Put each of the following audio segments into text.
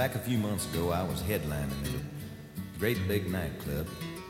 Back a few months ago, I was headlining at a great big nightclub,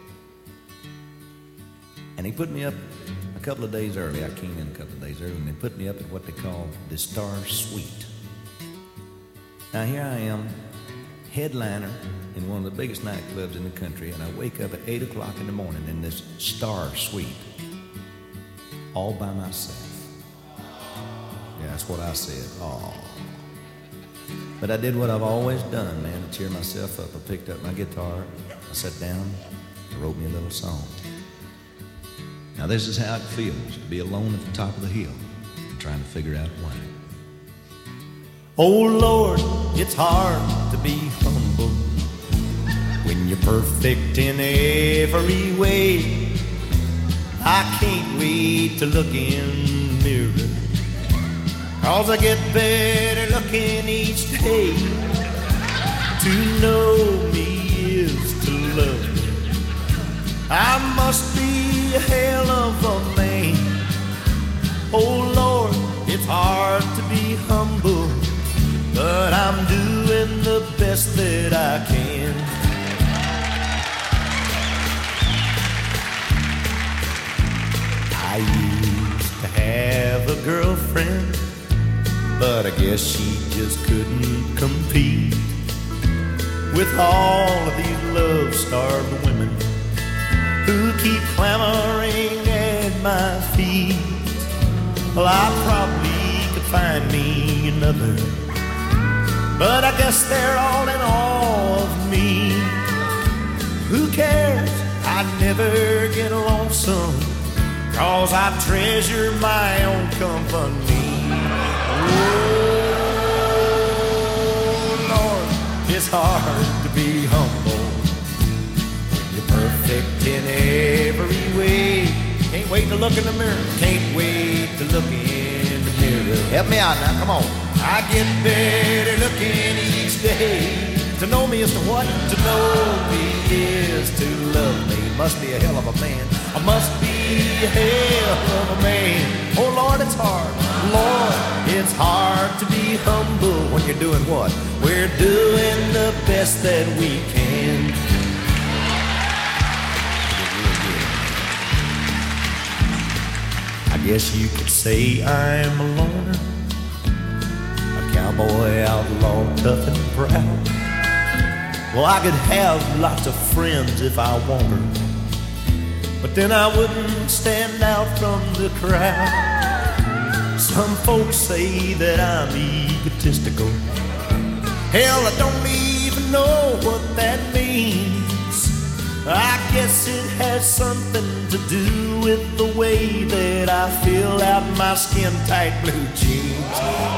and he put me up a couple of days early. I came in a couple of days early, and they put me up at what they call the Star Suite. Now here I am, headliner in one of the biggest nightclubs in the country, and I wake up at 8 o'clock in the morning in this Star Suite, all by myself. Yeah, that's what I said. Oh. But I did what I've always done, man, to cheer myself up. I picked up my guitar, I sat down, I wrote me a little song. Now this is how it feels to be alone at the top of the hill, trying to figure out why. Oh Lord, it's hard to be humble when you're perfect in every way. I can't wait to look in the mirror, 'cause I get better looking each day. To know me is to love me. I must be a hell of a man. Oh Lord, it's hard to be humble, but I'm doing the best that I can. I used to have a girlfriend, but I guess she just couldn't compete with all of these love-starved women who keep clamoring at my feet. Well, I probably could find me another, but I guess they're all in awe of me. Who cares? I never get lonesome, 'cause I treasure my own company. Oh, Lord, it's hard to be humble when you're perfect in every way. Can't wait to look in the mirror. Can't wait to look in the mirror. Help me out now, come on. I get better looking each day. To know me is to what? To know me is to love me. Must be a hell of a man. I must be a hell of a man. Oh Lord, it's hard. Lord, it's hard to be humble when you're doing what? We're doing the best that we can. I guess you could say I'm a loner, a cowboy outlaw, tough and proud. Well, I could have lots of friends if I wanted, but then I wouldn't stand out from the crowd. Some folks say that I'm egotistical. Hell, I don't even know what that means. I guess it has something to do with the way that I fill out my skin-tight blue jeans.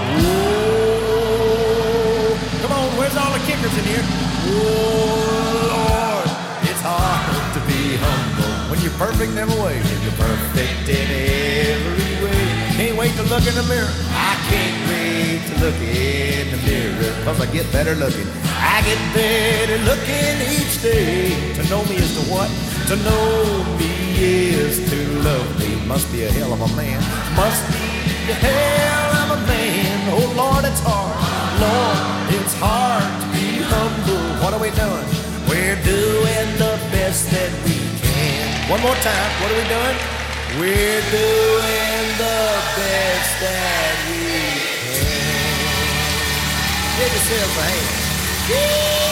Whoa, come on, where's all the kickers in here? Oh, Lord, it's hard to be humble when you're perfect in every way. When you're perfect in every way. Can't wait to look in the mirror. I can't wait to look in the mirror, 'cause I get better looking. I get better looking each day. To know me is to what? To know me is to love me. Must be a hell of a man. Must be a hell of a man. Oh Lord, it's hard. Lord, it's hard to be humble. What are we doing? We're doing the best that we can. One more time. What are we doing? We're doing the best that we can. Give yourself a hand.